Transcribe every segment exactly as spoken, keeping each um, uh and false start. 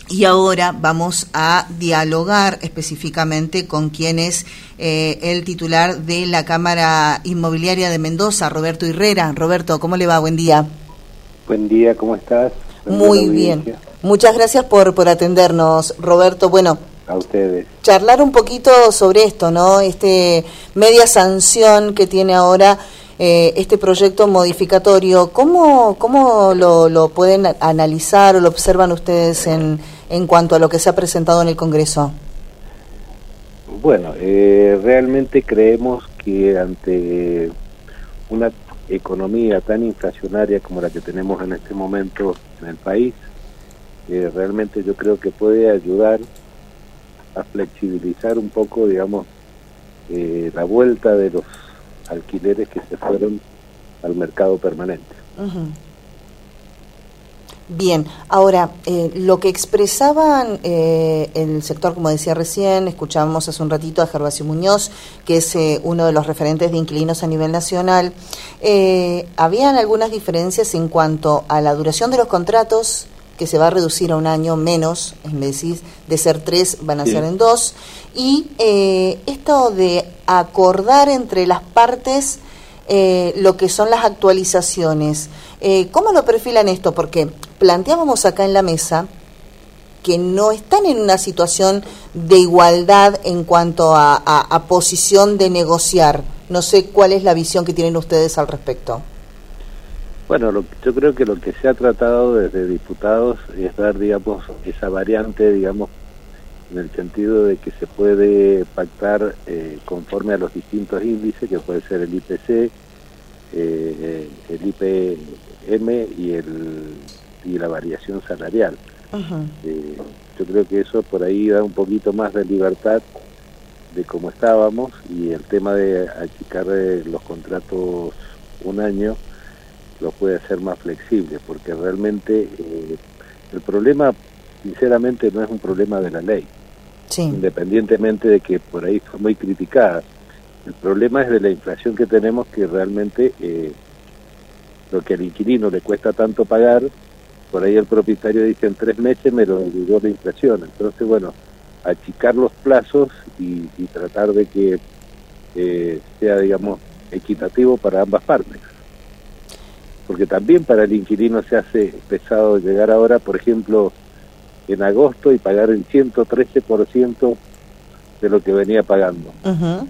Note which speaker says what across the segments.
Speaker 1: Y ahora vamos a dialogar específicamente con quien es eh, el titular de la Cámara Inmobiliaria de Mendoza, Roberto Herrera. Roberto, ¿cómo le va? Buen día.
Speaker 2: Buen día, ¿cómo estás?
Speaker 1: Muy bien. Muchas gracias por, por atendernos, Roberto. Bueno,
Speaker 2: a ustedes.
Speaker 1: Charlar un poquito sobre esto, ¿no? Este media sanción que tiene ahora eh, este proyecto modificatorio. ¿Cómo, cómo lo, lo pueden analizar o lo observan ustedes en, en cuanto a lo que se ha presentado en el Congreso?
Speaker 2: Bueno, eh, realmente creemos que ante una economía tan inflacionaria como la que tenemos en este momento en el país, eh, realmente yo creo que puede ayudar a flexibilizar un poco, digamos, eh, la vuelta de los alquileres que se fueron al mercado permanente.
Speaker 1: Uh-huh. Bien, ahora, eh, lo que expresaban eh, el sector, como decía recién, escuchábamos hace un ratito a Gervasio Muñoz, que es eh, uno de los referentes de inquilinos a nivel nacional, eh, habían algunas diferencias en cuanto a la duración de los contratos, que se va a reducir a un año menos, es decir, de ser tres van a sí. ser en dos, y eh, esto de acordar entre las partes eh, lo que son las actualizaciones. Eh, ¿Cómo lo perfilan esto? Porque planteábamos acá en la mesa que no están en una situación de igualdad en cuanto a, a, a posición de negociar. No sé cuál es la visión que tienen ustedes al respecto.
Speaker 2: Bueno, lo, yo creo que lo que se ha tratado desde diputados es dar, digamos, esa variante, digamos, en el sentido de que se puede pactar eh, conforme a los distintos índices, que puede ser el I P C, eh, el I P M y el y la variación salarial. Uh-huh. Eh, yo creo que eso por ahí da un poquito más de libertad de cómo estábamos, y el tema de achicar eh, los contratos un año lo puede hacer más flexible, porque realmente eh, el problema, sinceramente, no es un problema de la ley, sí. Independientemente de que por ahí fue muy criticada. El problema es de la inflación que tenemos, que realmente eh, lo que al inquilino le cuesta tanto pagar, por ahí el propietario dice en tres meses me lo devolvió la inflación. Entonces, bueno, achicar los plazos y, y tratar de que eh, sea, digamos, equitativo para ambas partes. Porque también para el inquilino se hace pesado llegar ahora, por ejemplo, en agosto y pagar el ciento trece por ciento de lo que venía pagando. Uh-huh.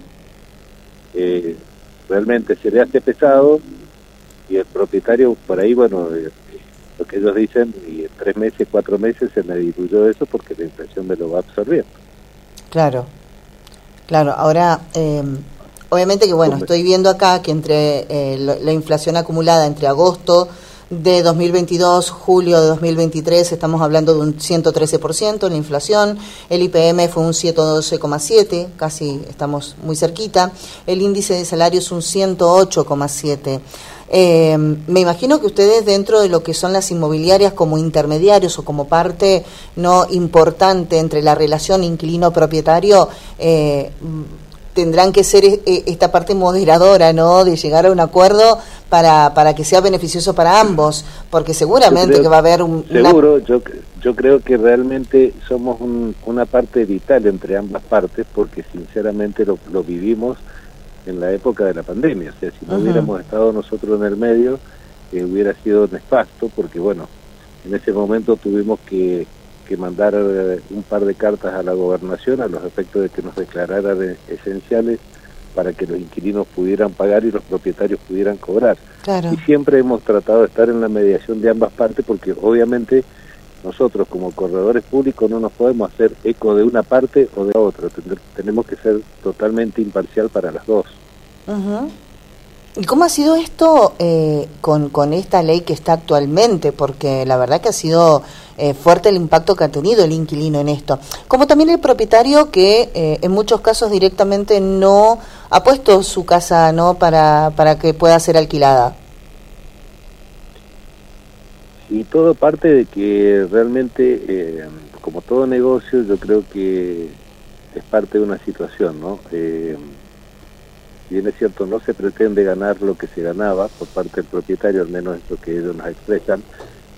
Speaker 2: Eh, realmente se le hace pesado, y el propietario por ahí, bueno, eh, lo que ellos dicen, y en tres meses, cuatro meses se me diluyó eso porque la inflación me lo va absorbiendo.
Speaker 1: Claro, claro, ahora... Eh... Obviamente que, bueno, estoy viendo acá que entre eh, la, la inflación acumulada entre agosto de dos mil veintidós, julio de dos mil veintitrés, estamos hablando de un ciento trece por ciento la inflación, el I P M fue un ciento doce coma siete, casi estamos muy cerquita, el índice de salario es un ciento ocho coma siete. Eh, me imagino que ustedes, dentro de lo que son las inmobiliarias como intermediarios o como parte no importante entre la relación inquilino-propietario, eh, tendrán que ser esta parte moderadora, ¿no?, de llegar a un acuerdo para para que sea beneficioso para ambos, porque seguramente creo, que va a haber un...
Speaker 2: Seguro, una... yo yo creo que realmente somos un, una parte vital entre ambas partes, porque sinceramente lo, lo vivimos en la época de la pandemia. O sea, si no uh-huh. hubiéramos estado nosotros en el medio, eh, hubiera sido nefasto, porque bueno, en ese momento tuvimos que que mandar eh, un par de cartas a la gobernación a los efectos de que nos declararan eh, esenciales para que los inquilinos pudieran pagar y los propietarios pudieran cobrar. Claro. Y siempre hemos tratado de estar en la mediación de ambas partes, porque obviamente nosotros como corredores públicos no nos podemos hacer eco de una parte o de la otra. Tenemos que ser totalmente imparcial para las dos.
Speaker 1: Uh-huh. ¿Y cómo ha sido esto eh, con, con esta ley que está actualmente? Porque la verdad que ha sido eh, fuerte el impacto que ha tenido el inquilino en esto. Como también el propietario que eh, en muchos casos directamente no ha puesto su casa, ¿no?, para, para que pueda ser alquilada.
Speaker 2: Y todo parte de que realmente, eh, como todo negocio, yo creo que es parte de una situación, ¿no? Eh, bien es cierto, no se pretende ganar lo que se ganaba por parte del propietario, al menos es lo que ellos nos expresan,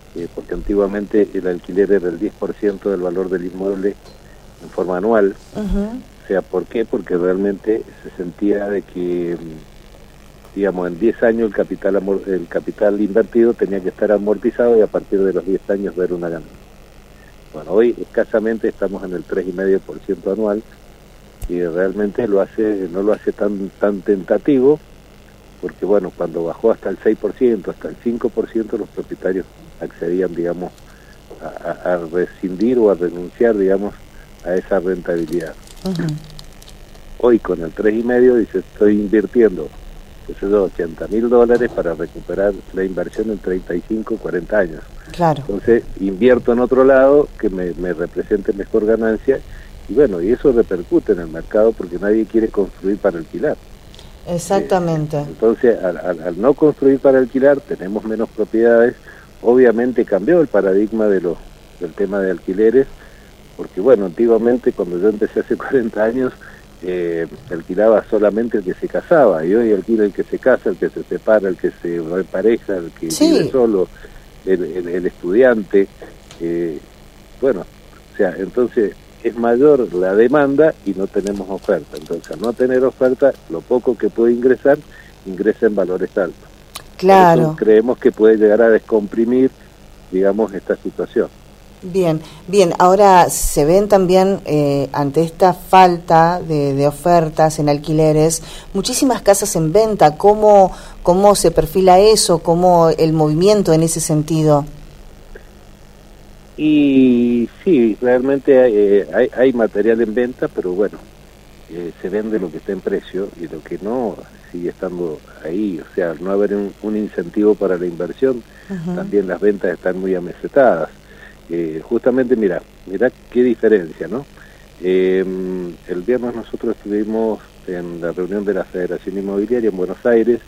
Speaker 2: eh, porque antiguamente el alquiler era el diez por ciento del valor del inmueble en forma anual. Uh-huh. O sea, ¿por qué? Porque realmente se sentía de que, digamos, en diez años el capital amor, el capital invertido tenía que estar amortizado y a partir de los diez años ver una ganancia. Bueno, hoy escasamente estamos en el tres coma cinco por ciento anual y realmente lo hace no lo hace tan tan tentativo, porque bueno, cuando bajó hasta el seis por ciento, hasta el cinco por ciento, los propietarios accedían, digamos, a, a, a rescindir o a renunciar, digamos, a esa rentabilidad. Uh-huh. Hoy con el tres y medio dice, estoy invirtiendo ochenta mil dólares para recuperar la inversión en treinta y cinco, cuarenta años.
Speaker 1: Claro.
Speaker 2: Entonces invierto en otro lado que me, me represente mejor ganancia, y bueno, y eso repercute en el mercado porque nadie quiere construir para alquilar.
Speaker 1: Exactamente.
Speaker 2: Eh, entonces al, al, al no construir para alquilar tenemos menos propiedades. Obviamente cambió el paradigma de los del tema de alquileres, porque bueno, antiguamente cuando yo empecé hace cuarenta años, Eh, alquilaba solamente el que se casaba, y hoy alquila el que se casa, el que se separa, el que se repareja, el que sí. vive solo, el, el, el estudiante. Eh, bueno, o sea, entonces es mayor la demanda y no tenemos oferta. Entonces, al no tener oferta, lo poco que puede ingresar, ingresa en valores altos.
Speaker 1: Claro.
Speaker 2: Creemos que puede llegar a descomprimir, digamos, esta situación.
Speaker 1: Bien, bien. Ahora se ven también eh, ante esta falta de, de ofertas en alquileres, muchísimas casas en venta. ¿Cómo, cómo se perfila eso? ¿Cómo el movimiento en ese sentido?
Speaker 2: Y sí, realmente hay, eh, hay, hay material en venta, pero bueno, eh, se vende lo que está en precio y lo que no sigue estando ahí. O sea, al no haber un, un incentivo para la inversión, uh-huh. también las ventas están muy amesetadas. Eh, justamente, mira, mira qué diferencia, ¿no? Eh, el viernes nosotros estuvimos en la reunión de la Federación Inmobiliaria en Buenos Aires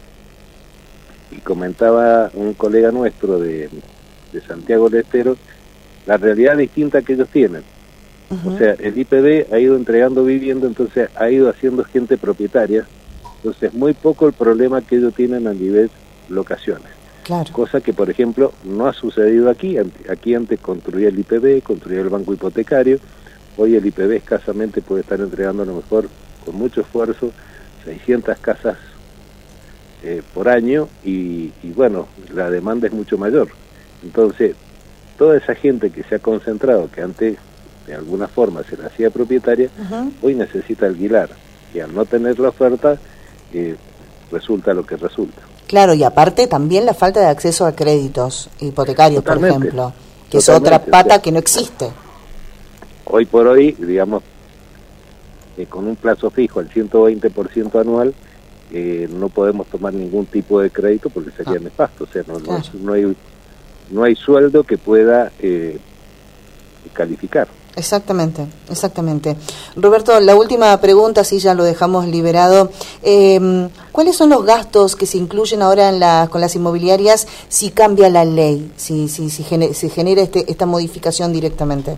Speaker 2: y comentaba un colega nuestro de, de Santiago del Estero la realidad distinta que ellos tienen. Uh-huh. O sea, el I P B ha ido entregando vivienda, entonces ha ido haciendo gente propietaria, entonces muy poco el problema que ellos tienen a nivel locaciones.
Speaker 1: Claro.
Speaker 2: Cosa que, por ejemplo, no ha sucedido aquí. Aquí antes construía el I P B, construía el banco hipotecario. Hoy el I P B escasamente puede estar entregando a lo mejor, con mucho esfuerzo, seiscientas casas eh, por año y, y bueno, la demanda es mucho mayor. Entonces, toda esa gente que se ha concentrado, que antes de alguna forma se la hacía propietaria, uh-huh. hoy necesita alquilar. Y al no tener la oferta, eh, resulta lo que resulta.
Speaker 1: Claro, y aparte también la falta de acceso a créditos hipotecarios,
Speaker 2: totalmente,
Speaker 1: por ejemplo, que
Speaker 2: totalmente,
Speaker 1: es otra pata, o sea,
Speaker 2: que
Speaker 1: no existe.
Speaker 2: Hoy por hoy, digamos, eh, con un plazo fijo al ciento veinte por ciento anual, eh, no podemos tomar ningún tipo de crédito porque sería ah. nefasto. O sea, no, claro. no, no, hay, no hay sueldo que pueda eh, calificar.
Speaker 1: Exactamente, exactamente. Roberto, la última pregunta, si ya lo dejamos liberado. Eh, ¿Cuáles son los gastos que se incluyen ahora en la, con las inmobiliarias si cambia la ley, si, si, si gener, se genera este, esta modificación directamente?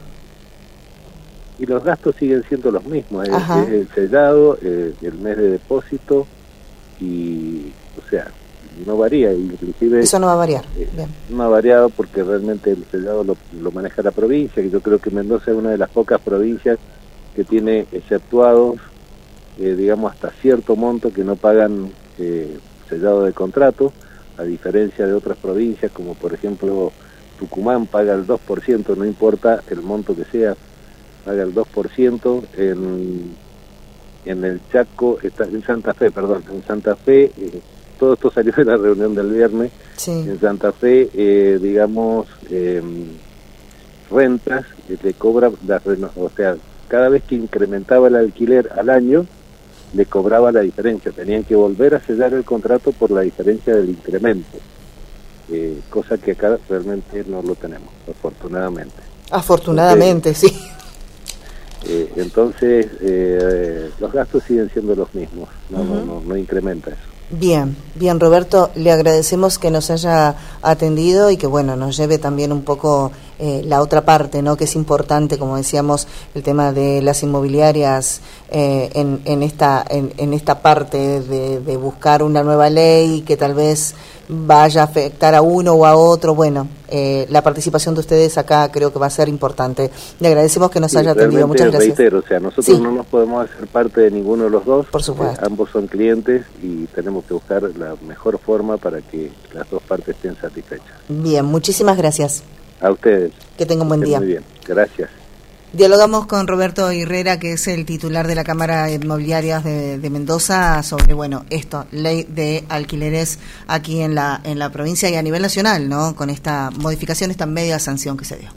Speaker 2: Y los gastos siguen siendo los mismos, es, es el sellado, eh, el mes de depósito y, o sea, no varía, inclusive
Speaker 1: eso no va a variar.
Speaker 2: Eh,
Speaker 1: Bien.
Speaker 2: No ha variado porque realmente el sellado lo, lo maneja la provincia, y yo creo que Mendoza es una de las pocas provincias que tiene exceptuados, eh, digamos, hasta cierto monto que no pagan eh, sellado de contrato, a diferencia de otras provincias como por ejemplo Tucumán paga el dos por ciento, no importa el monto que sea, paga el dos por ciento. En, en el Chaco, está, en Santa Fe, perdón, en Santa Fe, eh, todo esto salió de la reunión del viernes, sí. En Santa Fe, eh, digamos, eh, rentas, eh, le cobra, la, o sea, cada vez que incrementaba el alquiler al año, le cobraba la diferencia, tenían que volver a sellar el contrato por la diferencia del incremento, eh, cosa que acá realmente no lo tenemos, afortunadamente.
Speaker 1: Afortunadamente, entonces, sí.
Speaker 2: Eh, entonces, eh, los gastos siguen siendo los mismos, no, uh-huh. no, no, no incrementa eso.
Speaker 1: Bien, bien, Roberto, le agradecemos que nos haya atendido y que, bueno, nos lleve también un poco eh, la otra parte, ¿no? Que es importante, como decíamos, el tema de las inmobiliarias eh, en, en esta en, en esta parte de, de buscar una nueva ley que tal vez vaya a afectar a uno o a otro. Bueno, eh, la participación de ustedes acá creo que va a ser importante. Le agradecemos que nos sí, haya atendido. Muchas gracias.
Speaker 2: Reitero, o sea, nosotros sí. no nos podemos hacer parte de ninguno de los dos.
Speaker 1: Por supuesto.
Speaker 2: Eh, ambos son clientes y tenemos que buscar la mejor forma para que las dos partes estén satisfechas.
Speaker 1: Bien, muchísimas gracias.
Speaker 2: A ustedes.
Speaker 1: Que tengan un buen día.
Speaker 2: Muy bien, gracias.
Speaker 1: Dialogamos con Roberto Herrera, que es el titular de la Cámara Inmobiliaria de, de Mendoza, sobre, bueno, esto, ley de alquileres aquí en la en la provincia y a nivel nacional, ¿no? Con esta modificación, esta media sanción que se dio.